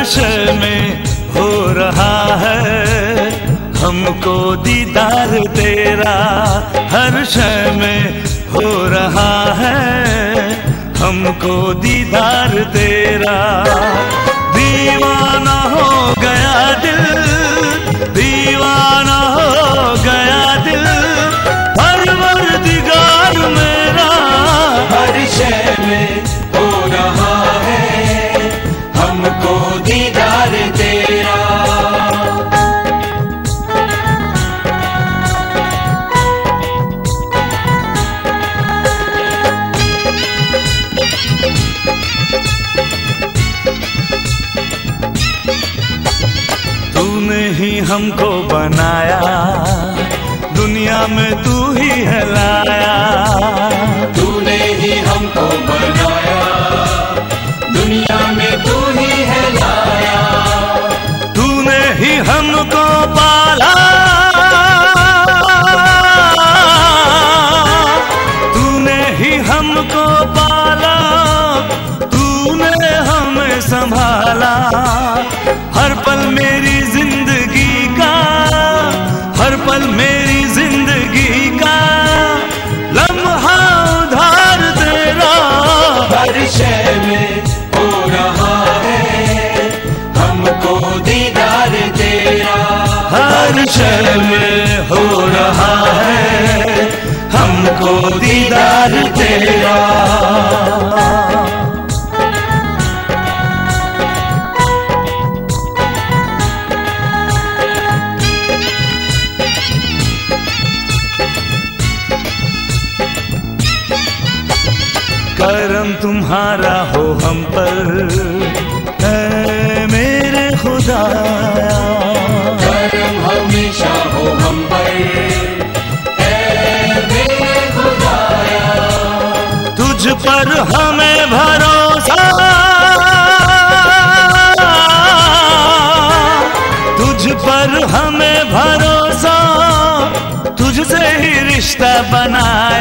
हर शय में हो रहा है हमको दीदार तेरा, हर शय में हो रहा है हमको दीदार तेरा। दीवाना हो गया दिल, दीवाना हो गया दिल, परवरदिगार मेरा हर शय में हो रहा है हमको दीदार तेरा। तूने ही हमको बनाया, दुनिया में तू ही है लाया। तूने ही हमको बनाया, दुनिया में तू ही है लाया। तूने ही हमको पाला, तूने ही हमको पाला, तूने हमें संभाला। हर पल मेरी जिंदगी का, हर पल मेरी जिंदगी का लम्हा उधार तेरा। हर शय में हो रहा है हमको दीदार तेरा। हर शय में हो रहा है हमको दीदार तेरा। करम तुम्हारा हो हम पर ऐ मेरे खुदाया, करम हमेशा हो हम पर ऐ मेरे खुदाया। तुझ पर हमें भरोसा, तुझ पर हमें भरोसा, तुझसे ही रिश्ता बनाया।